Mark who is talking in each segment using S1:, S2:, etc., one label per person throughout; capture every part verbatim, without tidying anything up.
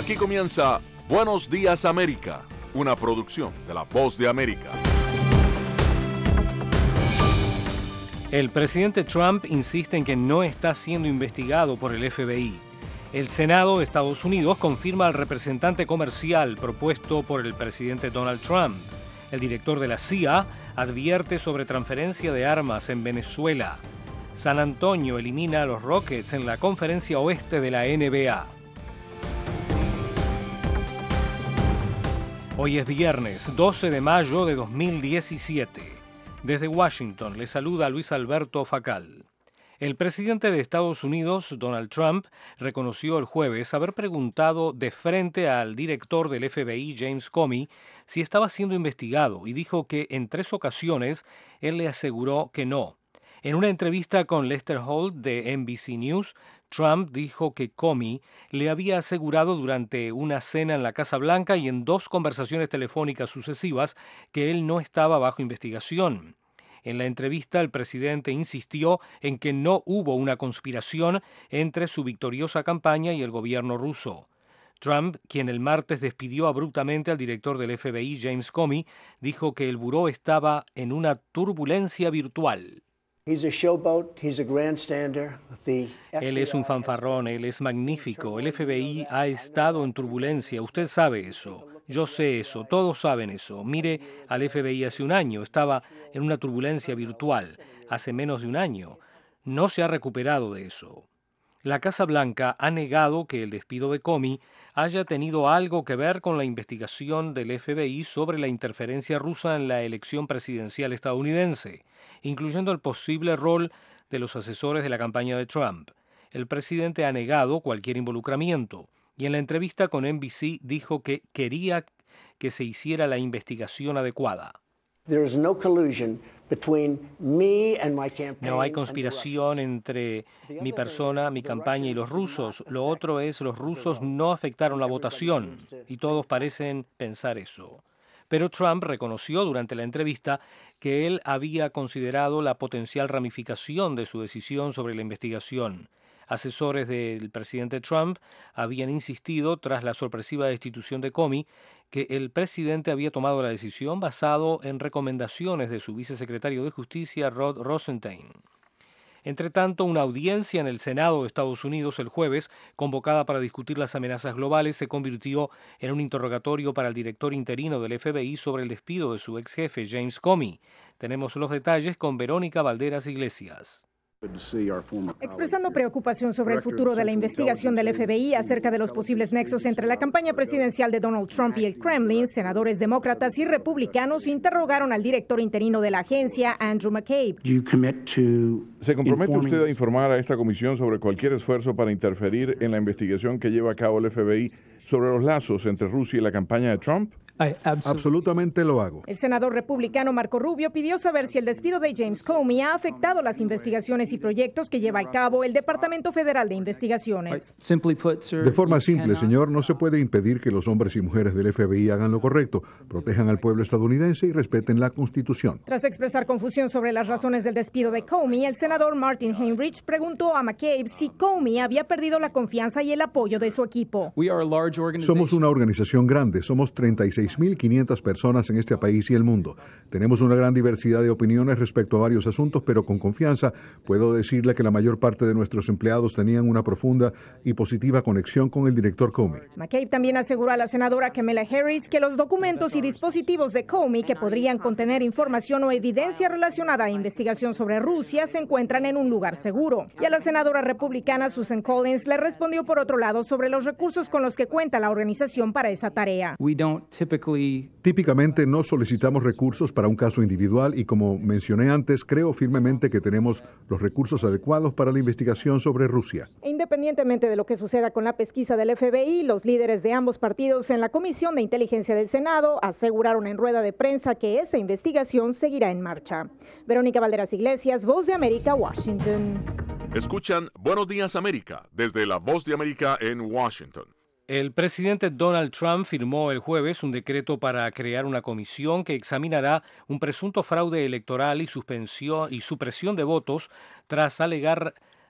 S1: Aquí comienza Buenos Días América, una producción de La Voz de América.
S2: El presidente Trump insiste en que no está siendo investigado por el F B I. El Senado de Estados Unidos confirma al representante comercial propuesto por el presidente Donald Trump. El director de la C I A advierte sobre transferencia de armas en Venezuela. San Antonio elimina a los Rockets en la conferencia oeste de la N B A. Hoy es viernes, doce de mayo de dos mil diecisiete. Desde Washington le saluda Luis Alberto Facal. El presidente de Estados Unidos, Donald Trump, reconoció el jueves haber preguntado de frente al director del F B I, James Comey, si estaba siendo investigado y dijo que en tres ocasiones él le aseguró que no. En una entrevista con Lester Holt de N B C News, Trump dijo que Comey le había asegurado durante una cena en la Casa Blanca y en dos conversaciones telefónicas sucesivas que él no estaba bajo investigación. En la entrevista, el presidente insistió en que no hubo una conspiración entre su victoriosa campaña y el gobierno ruso. Trump, quien el martes despidió abruptamente al director del F B I, James Comey, dijo que el buró estaba en una turbulencia virtual. Él es un fanfarrón, él es magnífico. El F B I ha estado en turbulencia, usted sabe eso. Yo sé eso, todos saben eso. Mire al F B I hace un año, estaba en una turbulencia virtual, hace menos de un año. No se ha recuperado de eso. La Casa Blanca ha negado que el despido de Comey haya tenido algo que ver con la investigación del F B I sobre la interferencia rusa en la elección presidencial estadounidense, incluyendo el posible rol de los asesores de la campaña de Trump. El presidente ha negado cualquier involucramiento y en la entrevista con N B C dijo que quería que se hiciera la investigación adecuada. No hay conspiración entre mi persona, mi campaña y los rusos. Lo otro es, los rusos no afectaron la votación y todos parecen pensar eso. Pero Trump reconoció durante la entrevista que él había considerado la potencial ramificación de su decisión sobre la investigación. Asesores del presidente Trump habían insistido, tras la sorpresiva destitución de Comey, que el presidente había tomado la decisión basado en recomendaciones de su vicesecretario de Justicia, Rod Rosenstein. Entre tanto, una audiencia en el Senado de Estados Unidos el jueves, convocada para discutir las amenazas globales, se convirtió en un interrogatorio para el director interino del F B I sobre el despido de su ex jefe, James Comey. Tenemos los detalles con Verónica Valderas Iglesias.
S3: Expresando preocupación sobre el futuro de la investigación del F B I acerca de los posibles nexos entre la campaña presidencial de Donald Trump y el Kremlin, senadores demócratas y republicanos interrogaron al director interino de la agencia, Andrew McCabe.
S4: ¿Se compromete usted a informar a esta comisión sobre cualquier esfuerzo para interferir en la investigación que lleva a cabo el F B I sobre los lazos entre Rusia y la campaña de Trump?
S5: Absolutamente lo hago.
S3: El senador republicano Marco Rubio pidió saber si el despido de James Comey ha afectado las investigaciones y proyectos que lleva a cabo el Departamento Federal de Investigaciones.
S5: De forma simple, señor, no se puede impedir que los hombres y mujeres del F B I hagan lo correcto, protejan al pueblo estadounidense y respeten la Constitución.
S3: Tras expresar confusión sobre las razones del despido de Comey, el senador Martin Heinrich preguntó a McCabe si Comey había perdido la confianza y el apoyo de su equipo.
S5: Somos una organización grande, somos treinta y seis mil quinientas personas en este país y el mundo. Tenemos una gran diversidad de opiniones respecto a varios asuntos, pero con confianza puedo decirle que la mayor parte de nuestros empleados tenían una profunda y positiva conexión con el director Comey.
S3: McCabe también aseguró a la senadora Kamala Harris que los documentos y dispositivos de Comey que podrían contener información o evidencia relacionada a investigación sobre Rusia se encuentran en un lugar seguro. Y a la senadora republicana Susan Collins le respondió por otro lado sobre los recursos con los que cuenta la organización para esa tarea.
S5: Típicamente no solicitamos recursos para un caso individual y, como mencioné antes, creo firmemente que tenemos los recursos adecuados para la investigación sobre Rusia.
S3: E independientemente de lo que suceda con la pesquisa del F B I, los líderes de ambos partidos en la Comisión de Inteligencia del Senado aseguraron en rueda de prensa que esa investigación seguirá en marcha. Verónica Valderas Iglesias, Voz de América, Washington.
S1: Escuchan Buenos Días América desde la Voz de América en Washington.
S2: El presidente Donald Trump firmó el jueves un decreto para crear una comisión que examinará un presunto fraude electoral y suspensión y supresión de votos tras alegar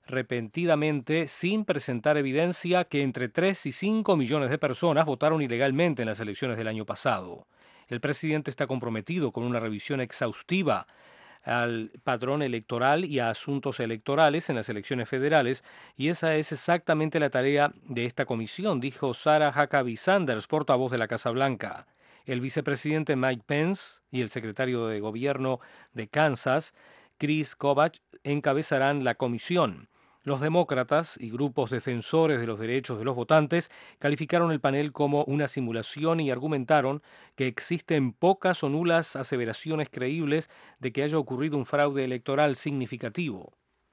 S2: repentinamente sin presentar evidencia que entre tres y cinco millones de personas votaron ilegalmente en las elecciones del año pasado. El presidente está comprometido con una revisión exhaustiva al padrón electoral y a asuntos electorales en las elecciones federales, y esa es exactamente la tarea de esta comisión, dijo Sarah Huckabee Sanders, portavoz de la Casa Blanca. El vicepresidente Mike Pence y el secretario de Gobierno de Kansas, Chris Kobach, encabezarán la comisión. Los demócratas y grupos defensores de los derechos de los votantes calificaron el panel como una simulación y argumentaron que existen pocas o nulas aseveraciones creíbles de que haya ocurrido un fraude electoral significativo.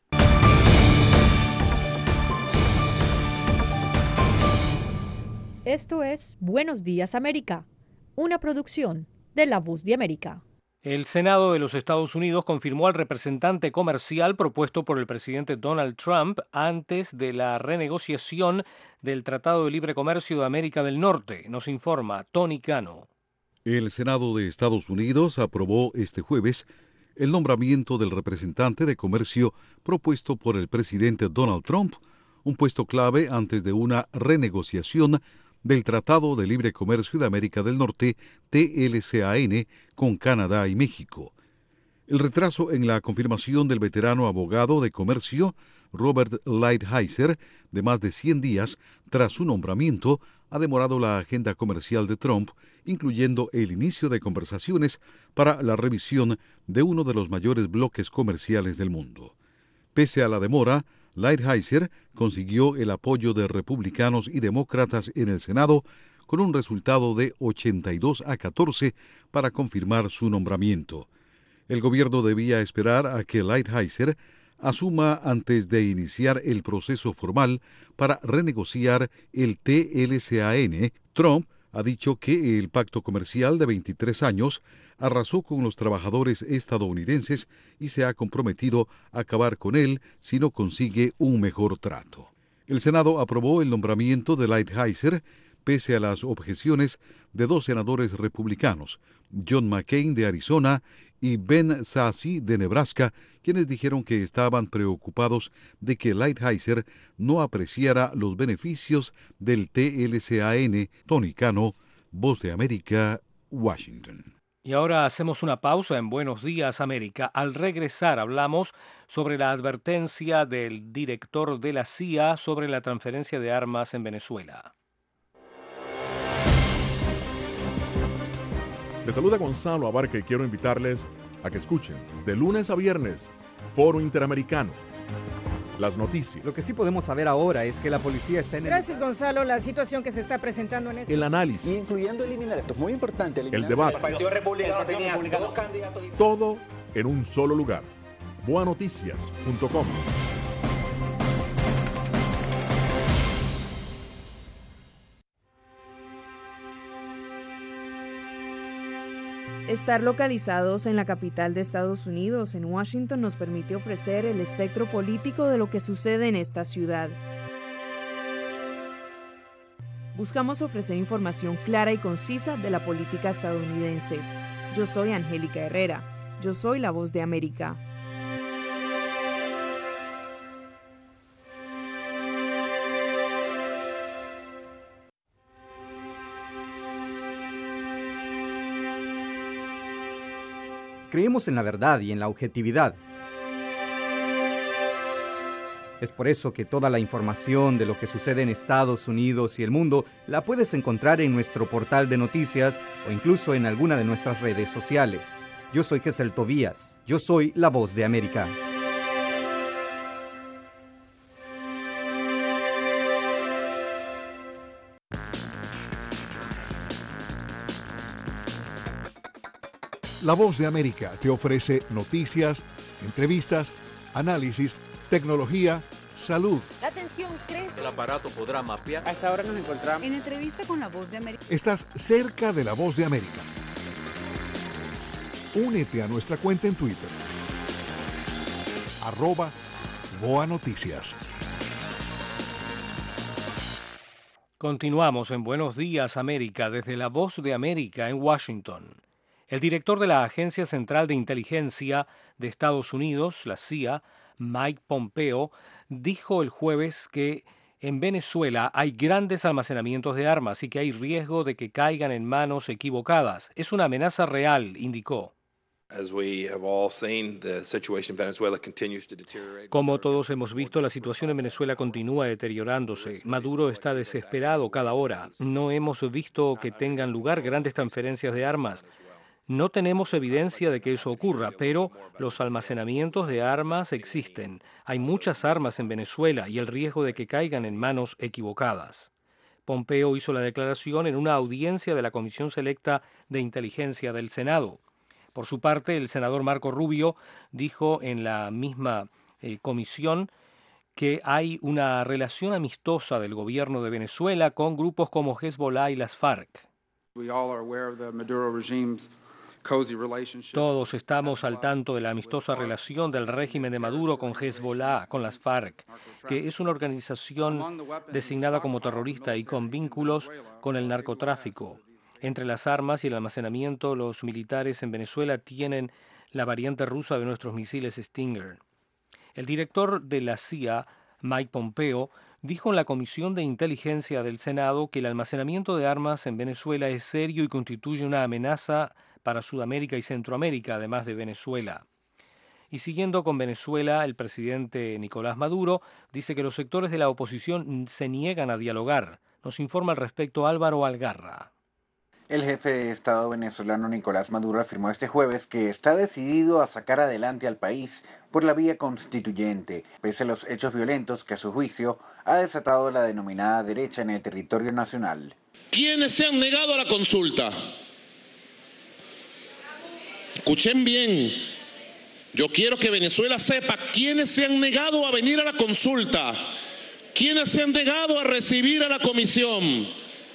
S6: Esto es Buenos Días América, una producción de La Voz de América.
S2: El Senado de los Estados Unidos confirmó al representante comercial propuesto por el presidente Donald Trump antes de la renegociación del Tratado de Libre Comercio de América del Norte, nos informa Tony Cano.
S7: El Senado de Estados Unidos aprobó este jueves el nombramiento del representante de comercio propuesto por el presidente Donald Trump, un puesto clave antes de una renegociación del Tratado de Libre Comercio de América del Norte, T L C A N, con Canadá y México. El retraso en la confirmación del veterano abogado de comercio, Robert Lighthizer, de más de cien días tras su nombramiento, ha demorado la agenda comercial de Trump, incluyendo el inicio de conversaciones para la revisión de uno de los mayores bloques comerciales del mundo. Pese a la demora, Lighthizer consiguió el apoyo de republicanos y demócratas en el Senado con un resultado de ochenta y dos a catorce para confirmar su nombramiento. El gobierno debía esperar a que Lighthizer asuma antes de iniciar el proceso formal para renegociar el T L C A N. Trump ha dicho que el pacto comercial de veintitrés años arrasó con los trabajadores estadounidenses y se ha comprometido a acabar con él si no consigue un mejor trato. El Senado aprobó el nombramiento de Lighthizer pese a las objeciones de dos senadores republicanos, John McCain de Arizona y Ben Sasse de Nebraska, quienes dijeron que estaban preocupados de que Lighthizer no apreciara los beneficios del T L C A N. Tony Cano, Voz de América, Washington.
S2: Y ahora hacemos una pausa en Buenos Días América. Al regresar hablamos sobre la advertencia del director de la C I A sobre la transferencia de armas en Venezuela.
S1: Les saluda Gonzalo Abarca y quiero invitarles a que escuchen de lunes a viernes Foro Interamericano. Las noticias.
S8: Lo que sí podemos saber ahora es que la policía está en el...
S3: Gracias, Gonzalo. La situación que se está presentando en este...
S1: El análisis.
S9: Incluyendo eliminar, esto es muy importante.
S1: El debate.
S9: El Partido Republicano tenía dos candidatos.
S1: Todo en un solo lugar. boa noticias punto com.
S10: Estar localizados en la capital de Estados Unidos, en Washington, nos permite ofrecer el espectro político de lo que sucede en esta ciudad. Buscamos ofrecer información clara y concisa de la política estadounidense. Yo soy Angélica Herrera. Yo soy la Voz de América.
S8: Creemos en la verdad y en la objetividad. Es por eso que toda la información de lo que sucede en Estados Unidos y el mundo la puedes encontrar en nuestro portal de noticias o incluso en alguna de nuestras redes sociales. Yo soy Gesel Tobías. Yo soy la Voz de América.
S5: La Voz de América te ofrece noticias, entrevistas, análisis, tecnología, salud.
S11: La atención crece.
S12: El aparato podrá mapear.
S11: A esta hora nos encontramos en entrevista con La Voz de América.
S5: Estás cerca de La Voz de América. Únete a nuestra cuenta en Twitter. Arroba Boa Noticias.
S2: Continuamos en Buenos Días América desde La Voz de América en Washington. El director de la Agencia Central de Inteligencia de Estados Unidos, la C I A, Mike Pompeo, dijo el jueves que en Venezuela hay grandes almacenamientos de armas y que hay riesgo de que caigan en manos equivocadas. Es una amenaza real, indicó. Como todos hemos visto, la situación en Venezuela continúa deteriorándose. Maduro está desesperado cada hora. No hemos visto que tengan lugar grandes transferencias de armas. No tenemos evidencia de que eso ocurra, pero los almacenamientos de armas existen. Hay muchas armas en Venezuela y el riesgo de que caigan en manos equivocadas. Pompeo hizo la declaración en una audiencia de la Comisión Selecta de Inteligencia del Senado. Por su parte, el senador Marco Rubio dijo en la misma eh, comisión que hay una relación amistosa del gobierno de Venezuela con grupos como Hezbollah y las FARC. Todos estamos al tanto de la amistosa relación del régimen de Maduro con Hezbollah, con las FARC, que es una organización designada como terrorista y con vínculos con el narcotráfico. Entre las armas y el almacenamiento, los militares en Venezuela tienen la variante rusa de nuestros misiles Stinger. El director de la C I A, Mike Pompeo, dijo en la Comisión de Inteligencia del Senado que el almacenamiento de armas en Venezuela es serio y constituye una amenaza para Sudamérica y Centroamérica, además de Venezuela. Y siguiendo con Venezuela, el presidente Nicolás Maduro dice que los sectores de la oposición se niegan a dialogar. Nos informa al respecto Álvaro Algarra.
S12: El jefe de Estado venezolano Nicolás Maduro afirmó este jueves que está decidido a sacar adelante al país por la vía constituyente, pese a los hechos violentos que a su juicio ha desatado la denominada derecha en el territorio nacional.
S13: ¿Quiénes se han negado a la consulta? Escuchen bien, yo quiero que Venezuela sepa quiénes se han negado a venir a la consulta, quiénes se han negado a recibir a la comisión.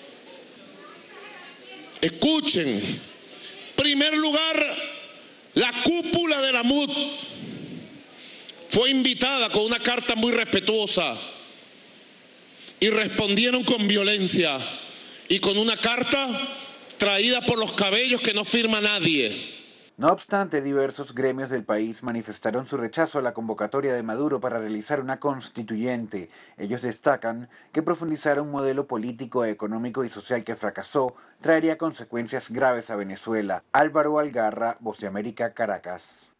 S13: Escuchen, primer lugar, la cúpula de la M U D fue invitada con una carta muy respetuosa y respondieron con violencia y con una carta traída por los cabellos que no firma nadie.
S12: No obstante, diversos gremios del país manifestaron su rechazo a la convocatoria de Maduro para realizar una constituyente. Ellos destacan que profundizar un modelo político, económico y social que fracasó traería consecuencias graves a Venezuela. Álvaro Algarra, Voz de América, Caracas.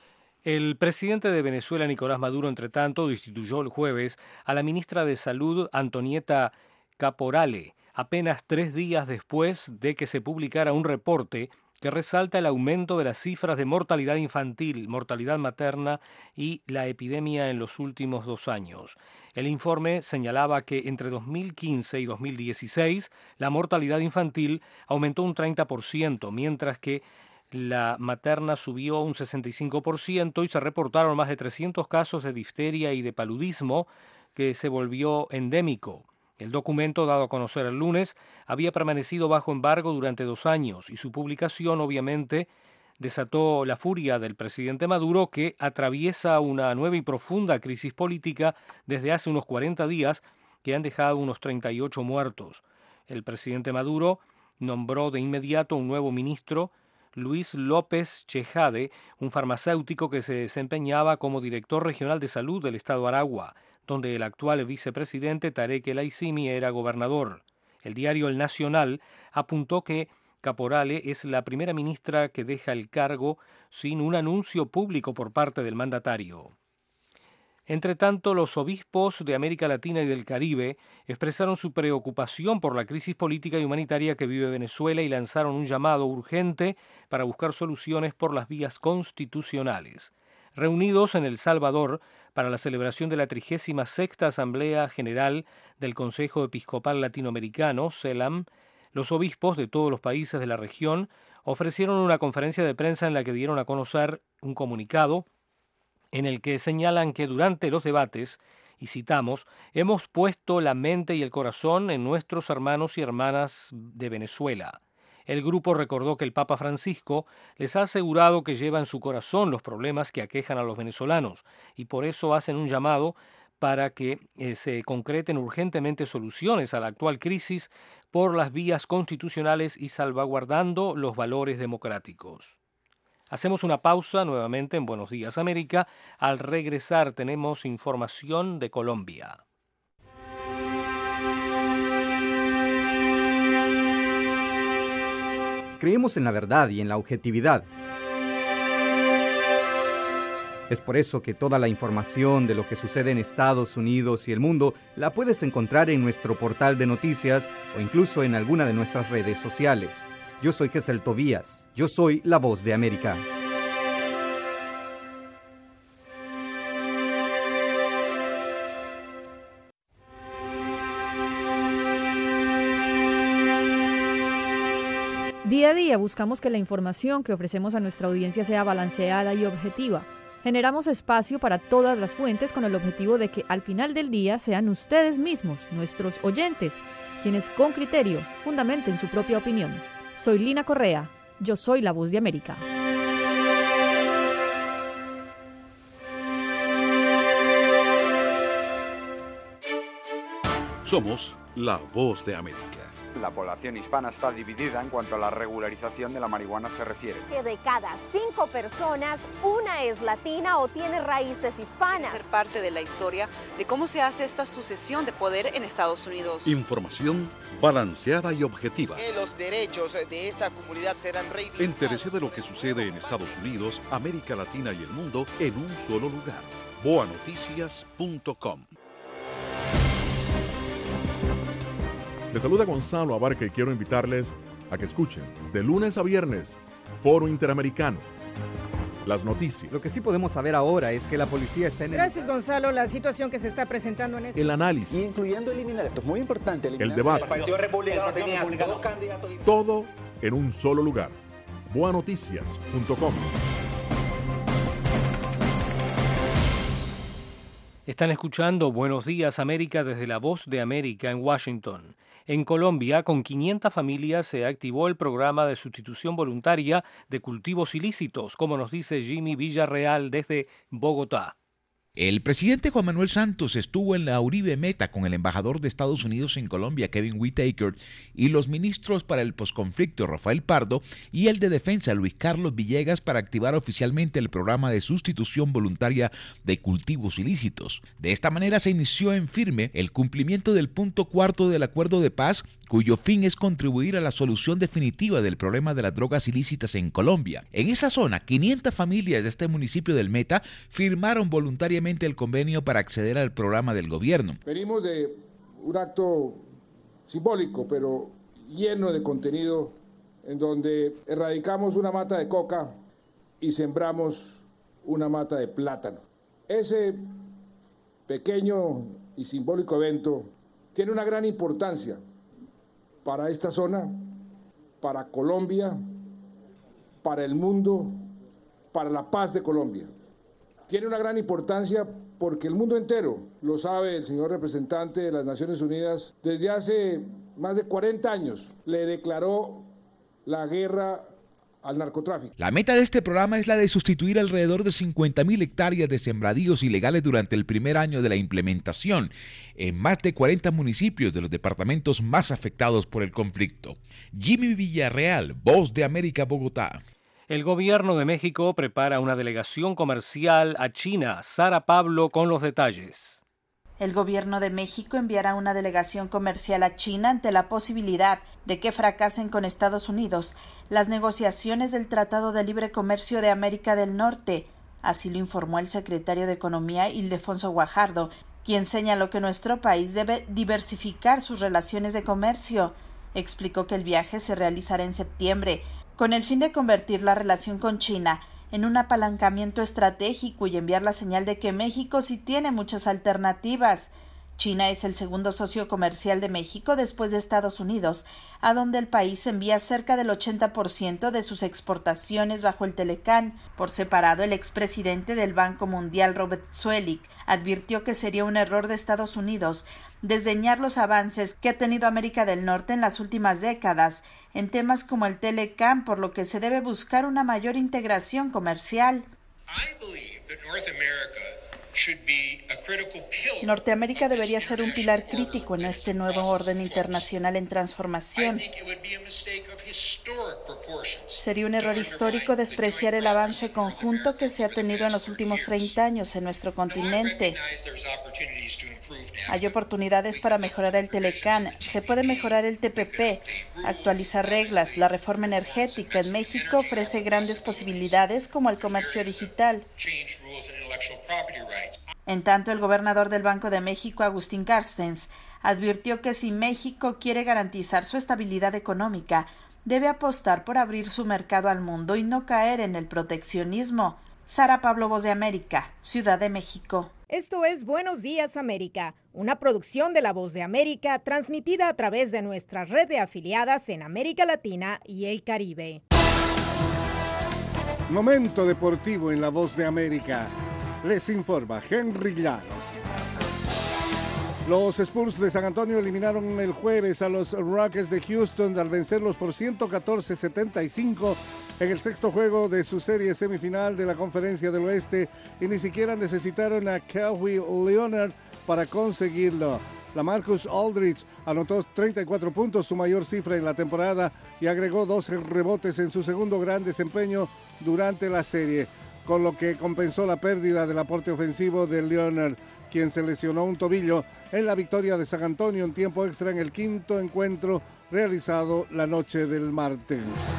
S2: El presidente de Venezuela, Nicolás Maduro, entre tanto, destituyó el jueves a la ministra de Salud, Antonieta Caporale, apenas tres días después de que se publicara un reporte que resalta el aumento de las cifras de mortalidad infantil, mortalidad materna y la epidemia en los últimos dos años. El informe señalaba que entre dos mil quince y dos mil dieciséis la mortalidad infantil aumentó un treinta por ciento, mientras que la materna subió un sesenta y cinco por ciento y se reportaron más de trescientos casos de difteria y de paludismo que se volvió endémico. El documento, dado a conocer el lunes, había permanecido bajo embargo durante dos años y su publicación, obviamente, desató la furia del presidente Maduro, que atraviesa una nueva y profunda crisis política desde hace unos cuarenta días que han dejado unos treinta y ocho muertos. El presidente Maduro nombró de inmediato un nuevo ministro, Luis López Chejade, un farmacéutico que se desempeñaba como director regional de salud del estado Aragua, donde el actual vicepresidente Tarek El Aissimi era gobernador. El diario El Nacional apuntó que Caporale es la primera ministra que deja el cargo sin un anuncio público por parte del mandatario. Entre tanto, los obispos de América Latina y del Caribe expresaron su preocupación por la crisis política y humanitaria que vive Venezuela y lanzaron un llamado urgente para buscar soluciones por las vías constitucionales. Reunidos en El Salvador para la celebración de la trigésima sexta Asamblea General del Consejo Episcopal Latinoamericano, CELAM, los obispos de todos los países de la región ofrecieron una conferencia de prensa en la que dieron a conocer un comunicado en el que señalan que durante los debates, y citamos, hemos puesto la mente y el corazón en nuestros hermanos y hermanas de Venezuela. El grupo recordó que el Papa Francisco les ha asegurado que lleva en su corazón los problemas que aquejan a los venezolanos y por eso hacen un llamado para que eh, se concreten urgentemente soluciones a la actual crisis por las vías constitucionales y salvaguardando los valores democráticos. Hacemos una pausa nuevamente en Buenos Días América. Al regresar tenemos información de Colombia.
S8: Creemos en la verdad y en la objetividad. Es por eso que toda la información de lo que sucede en Estados Unidos y el mundo la puedes encontrar en nuestro portal de noticias o incluso en alguna de nuestras redes sociales. Yo soy Gesel Tobías. Yo soy la Voz de América.
S6: Día a día buscamos que la información que ofrecemos a nuestra audiencia sea balanceada y objetiva. Generamos espacio para todas las fuentes con el objetivo de que al final del día sean ustedes mismos, nuestros oyentes, quienes con criterio fundamenten su propia opinión. Soy Lina Correa, yo soy la Voz de América.
S7: Somos la Voz de América.
S14: La población hispana está dividida en cuanto a la regularización de la marihuana se refiere.
S15: Que de cada cinco personas, una es latina o tiene raíces hispanas.
S11: Ser parte de la historia de cómo se hace esta sucesión de poder en Estados Unidos.
S7: Información balanceada y objetiva.
S16: Que los derechos de esta comunidad serán reivindicados.
S7: Entérese de lo que sucede en Estados Unidos, América Latina y el mundo en un solo lugar. boa noticias punto com.
S1: Les saluda Gonzalo Abarca y quiero invitarles a que escuchen de lunes a viernes Foro Interamericano. Las noticias.
S8: Lo que sí podemos saber ahora es que la policía está en el...
S3: Gracias, Gonzalo. La situación que se está presentando en este...
S1: El análisis.
S9: Y incluyendo eliminar, esto es muy importante.
S1: El debate.
S9: El Partido Republicano tenía dos candidatos.
S1: Todo en un solo lugar. boa noticias punto com.
S2: Están escuchando Buenos Días América desde la Voz de América en Washington. En Colombia, con quinientas familias se activó el programa de sustitución voluntaria de cultivos ilícitos, como nos dice Jimmy Villarreal desde Bogotá.
S17: El presidente Juan Manuel Santos estuvo en la Uribe Meta con el embajador de Estados Unidos en Colombia, Kevin Whitaker, y los ministros para el posconflicto, Rafael Pardo, y el de Defensa, Luis Carlos Villegas, para activar oficialmente el programa de sustitución voluntaria de cultivos ilícitos. De esta manera se inició en firme el cumplimiento del punto cuarto del acuerdo de paz, cuyo fin es contribuir a la solución definitiva del problema de las drogas ilícitas en Colombia. En esa zona, quinientas familias de este municipio del Meta firmaron voluntariamente el convenio para acceder al programa del gobierno.
S18: Venimos de un acto simbólico, pero lleno de contenido, en donde erradicamos una mata de coca y sembramos una mata de plátano. Ese pequeño y simbólico evento tiene una gran importancia para esta zona, para Colombia, para el mundo, para la paz de Colombia. Tiene una gran importancia porque el mundo entero, lo sabe el señor representante de las Naciones Unidas, desde hace más de cuarenta años le declaró la guerra al narcotráfico.
S17: La meta de este programa es la de sustituir alrededor de cincuenta mil hectáreas de sembradíos ilegales durante el primer año de la implementación en más de cuarenta municipios de los departamentos más afectados por el conflicto. Jimmy Villarreal, Voz de América, Bogotá.
S2: El gobierno de México prepara una delegación comercial a China. Sara Pablo con los detalles.
S19: El gobierno de México enviará una delegación comercial a China ante la posibilidad de que fracasen con Estados Unidos las negociaciones del Tratado de Libre Comercio de América del Norte. Así lo informó el secretario de Economía, Ildefonso Guajardo, quien señaló que nuestro país debe diversificar sus relaciones de comercio. Explicó que el viaje se realizará en septiembre, con el fin de convertir la relación con China en un apalancamiento estratégico y enviar la señal de que México sí tiene muchas alternativas. China es el segundo socio comercial de México después de Estados Unidos, a donde el país envía cerca del ochenta por ciento de sus exportaciones bajo el Telecán. Por separado, el expresidente del Banco Mundial, Robert Zoellick, advirtió que sería un error de Estados Unidos desdeñar los avances que ha tenido América del Norte en las últimas décadas en temas como el Telecán, por lo que se debe buscar una mayor integración comercial. Norteamérica debería ser un pilar crítico en este nuevo orden internacional en transformación. Sería un error histórico despreciar el avance conjunto que se ha tenido en los últimos treinta años en nuestro continente. Hay oportunidades para mejorar el Telecán, se puede mejorar el T P P, actualizar reglas, la reforma energética en México ofrece grandes posibilidades como el comercio digital. En tanto, el gobernador del Banco de México, Agustín Carstens, advirtió que si México quiere garantizar su estabilidad económica, debe apostar por abrir su mercado al mundo y no caer en el proteccionismo. Sara Pablo, Voz de América, Ciudad de México.
S3: Esto es Buenos Días América, una producción de La Voz de América transmitida a través de nuestra red de afiliadas en América Latina y el Caribe.
S20: Momento deportivo en La Voz de América. Les informa Henry Llanos. Los Spurs de San Antonio eliminaron el jueves a los Rockets de Houston al vencerlos por ciento catorce a setenta y cinco en el sexto juego de su serie semifinal de la Conferencia del Oeste y ni siquiera necesitaron a Kawhi Leonard para conseguirlo. LaMarcus Aldridge anotó treinta y cuatro puntos, su mayor cifra en la temporada, y agregó doce rebotes en su segundo gran desempeño durante la serie, con lo que compensó la pérdida del aporte ofensivo de Leonard, quien se lesionó un tobillo en la victoria de San Antonio en tiempo extra en el quinto encuentro realizado la noche del martes.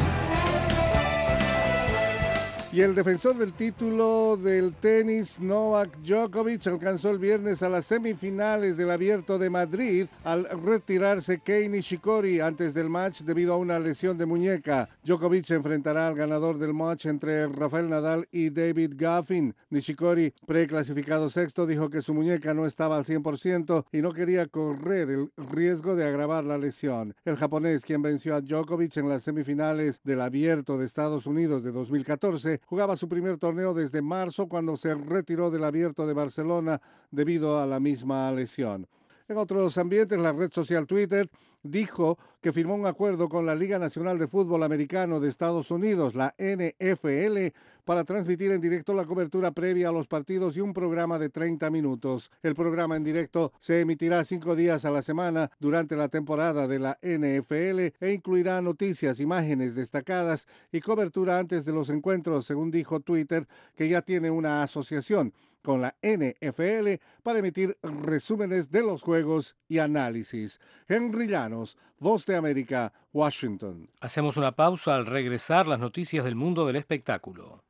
S20: Y el defensor del título del tenis, Novak Djokovic, alcanzó el viernes a las semifinales del Abierto de Madrid al retirarse Kei Nishikori antes del match debido a una lesión de muñeca. Djokovic enfrentará al ganador del match entre Rafael Nadal y David Goffin. Nishikori, preclasificado sexto, dijo que su muñeca no estaba al cien por ciento y no quería correr el riesgo de agravar la lesión. El japonés, quien venció a Djokovic en las semifinales del Abierto de Estados Unidos de dos mil catorce, jugaba su primer torneo desde marzo, cuando se retiró del Abierto de Barcelona debido a la misma lesión. En otros ambientes, la red social Twitter dijo que firmó un acuerdo con la Liga Nacional de Fútbol Americano de Estados Unidos, la N F L, para transmitir en directo la cobertura previa a los partidos y un programa de treinta minutos. El programa en directo se emitirá cinco días a la semana durante la temporada de la N F L e incluirá noticias, imágenes destacadas y cobertura antes de los encuentros, según dijo Twitter, que ya tiene una asociación con la N F L para emitir resúmenes de los juegos y análisis. Henry Llanos, Voz de América, Washington.
S2: Hacemos una pausa. Al regresar, las noticias del mundo del espectáculo.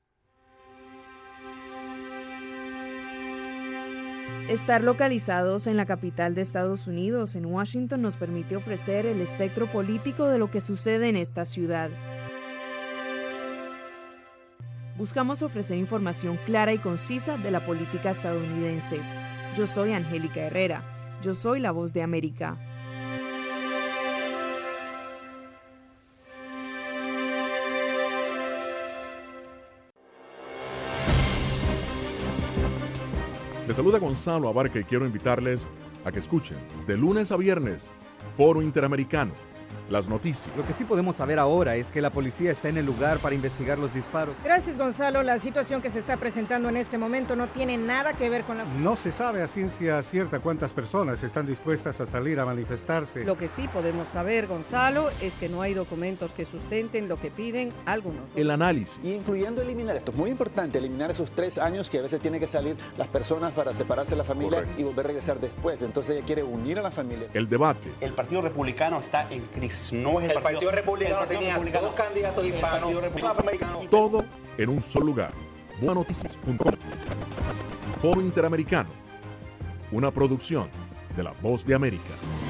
S10: Estar localizados en la capital de Estados Unidos, en Washington, nos permite ofrecer el espectro político de lo que sucede en esta ciudad. Buscamos ofrecer información clara y concisa de la política estadounidense. Yo soy Angélica Herrera. Yo soy La Voz de América.
S1: Les saluda Gonzalo Abarca y quiero invitarles a que escuchen de lunes a viernes Foro Interamericano. Las noticias.
S8: Lo que sí podemos saber ahora es que la policía está en el lugar para investigar los disparos.
S3: Gracias, Gonzalo. La situación que se está presentando en este momento no tiene nada que ver con la...
S21: No se sabe a ciencia cierta cuántas personas están dispuestas a salir a manifestarse.
S22: Lo que sí podemos saber, Gonzalo, es que no hay documentos que sustenten lo que piden algunos.
S1: El análisis.
S9: Incluyendo eliminar, esto es muy importante, eliminar esos tres años que a veces tienen que salir las personas para separarse de la familia. Correcto. Y volver a regresar después. Entonces ella quiere unir a la familia.
S1: El debate.
S23: El Partido Republicano está en crisis. No es el,
S9: el Partido, partido Republicano el tenía republicano. dos candidatos y
S1: para todo en un solo lugar. Buenoticias punto com. Foro Interamericano, una producción de La Voz de América.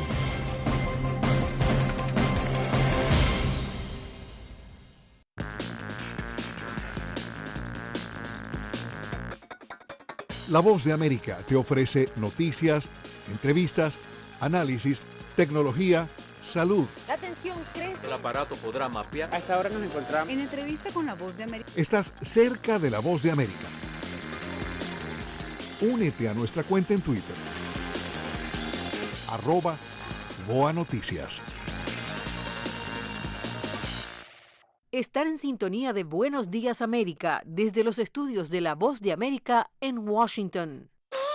S5: La Voz de América te ofrece noticias, entrevistas, análisis, tecnología, salud.
S24: La atención crece.
S25: El aparato podrá mapear.
S24: A esta hora nos encontramos en entrevista con La Voz de América.
S5: Estás cerca de La Voz de América. Únete a nuestra cuenta en Twitter. Arroba Boa Noticias.
S4: Están en sintonía de Buenos Días América desde los estudios de La Voz de América en Washington.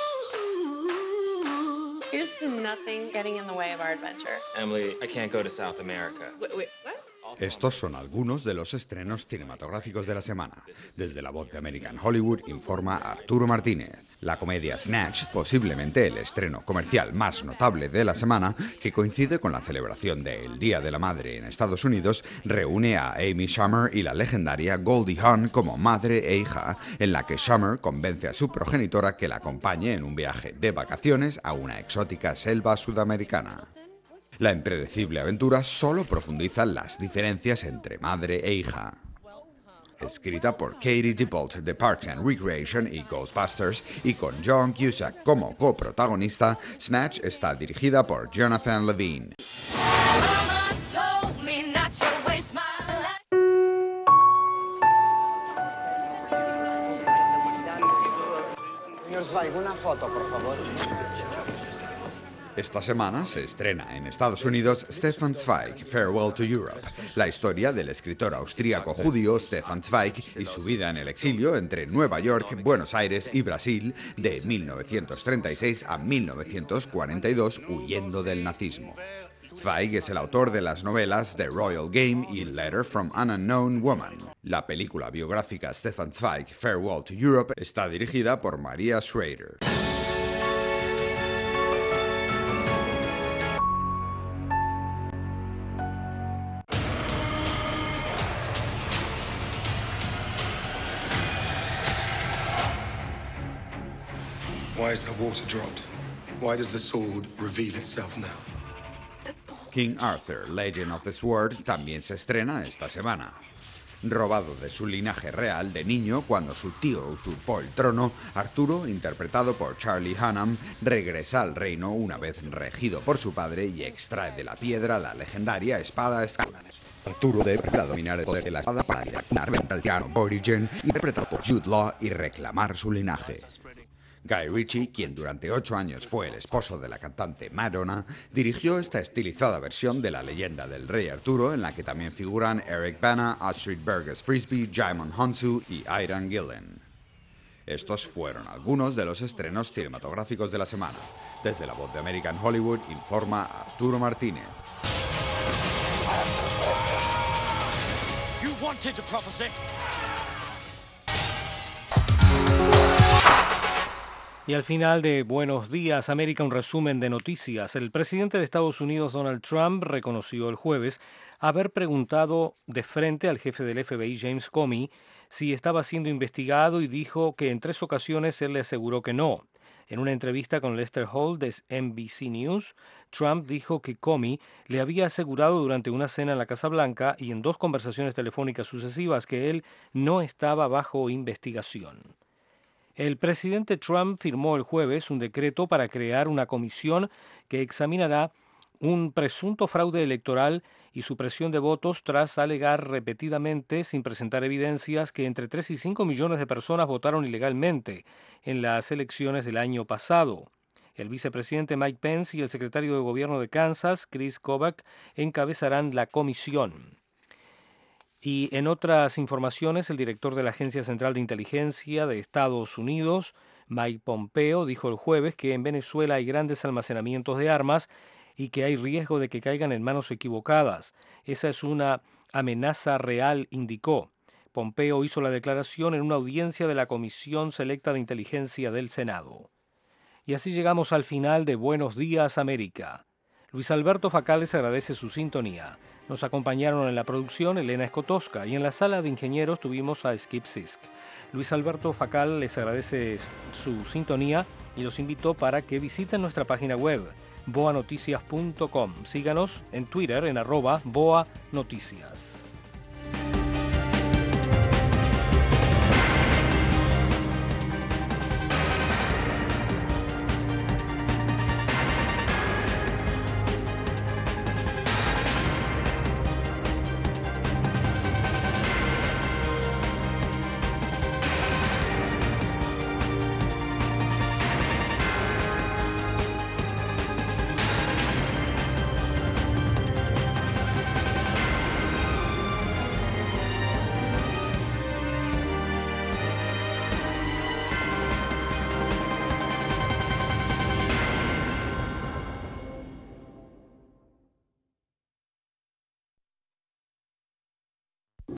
S6: Here's nothing getting in the way of our adventure.
S12: Emily, I can't go to South America.
S6: Wait, wait, what?
S13: Estos son algunos de los estrenos cinematográficos de la semana. Desde La Voz de América en Hollywood informa Arturo Martínez. La comedia Snatch, posiblemente el estreno comercial más notable de la semana, que coincide con la celebración del Día de la Madre en Estados Unidos, reúne a Amy Schumer y la legendaria Goldie Hawn como madre e hija, en la que Schumer convence a su progenitora que la acompañe en un viaje de vacaciones a una exótica selva sudamericana. La impredecible aventura solo profundiza las diferencias entre madre e hija. Escrita por Katie Dippold de Parks and Recreation y Ghostbusters y con John Cusack como coprotagonista, Snatch está dirigida por Jonathan Levine.
S25: Señor Zweig, una foto, por favor.
S13: Esta semana se estrena en Estados Unidos Stefan Zweig, Farewell to Europe, la historia del escritor austríaco judío Stefan Zweig y su vida en el exilio entre Nueva York, Buenos Aires y Brasil de mil novecientos treinta y seis a mil novecientos cuarenta y dos, huyendo del nazismo. Zweig es el autor de las novelas The Royal Game y Letter from an Unknown Woman. La película biográfica Stefan Zweig, Farewell to Europe, está dirigida por Maria Schrader.
S26: Why is the water dropped? Why does the sword reveal itself now?
S13: King Arthur, Legend of the Sword, también se estrena esta semana. Robado de su linaje real de niño cuando su tío usurpó el trono, Arturo, interpretado por Charlie Hunnam, regresa al reino una vez regido por su padre y extrae de la piedra la legendaria espada Excalibur. Arturo deberá dominar el poder de la espada para ganar el tirano Origin, interpretado por Jude Law, y reclamar su linaje. Guy Ritchie, quien durante ocho años fue el esposo de la cantante Madonna, dirigió esta estilizada versión de la leyenda del rey Arturo, en la que también figuran Eric Bana, Astrid Burgess Frisbee, Jaimin Honsu y Aidan Gillen. Estos fueron algunos de los estrenos cinematográficos de la semana. Desde La Voz de América en Hollywood informa Arturo Martínez.
S27: You wanted to prophecy.
S2: Y al final de Buenos Días América, un resumen de noticias. El presidente de Estados Unidos, Donald Trump, reconoció el jueves haber preguntado de frente al jefe del F B I, James Comey, si estaba siendo investigado y dijo que en tres ocasiones él le aseguró que no. En una entrevista con Lester Holt de N B C News, Trump dijo que Comey le había asegurado durante una cena en la Casa Blanca y en dos conversaciones telefónicas sucesivas que él no estaba bajo investigación. El presidente Trump firmó el jueves un decreto para crear una comisión que examinará un presunto fraude electoral y supresión de votos tras alegar repetidamente, sin presentar evidencias, que entre tres y cinco millones de personas votaron ilegalmente en las elecciones del año pasado. El vicepresidente Mike Pence y el secretario de Gobierno de Kansas, Chris Kobach, encabezarán la comisión. Y en otras informaciones, el director de la Agencia Central de Inteligencia de Estados Unidos, Mike Pompeo, dijo el jueves que en Venezuela hay grandes almacenamientos de armas y que hay riesgo de que caigan en manos equivocadas. Esa es una amenaza real, indicó. Pompeo hizo la declaración en una audiencia de la Comisión Selecta de Inteligencia del Senado. Y así llegamos al final de Buenos Días América. Luis Alberto Facal les agradece su sintonía. Nos acompañaron en la producción Elena Escotosca y en la sala de ingenieros tuvimos a Skip Sisk. Luis Alberto Facal les agradece su sintonía y los invito para que visiten nuestra página web boa noticias punto com. Síganos en Twitter en arroba boa noticias.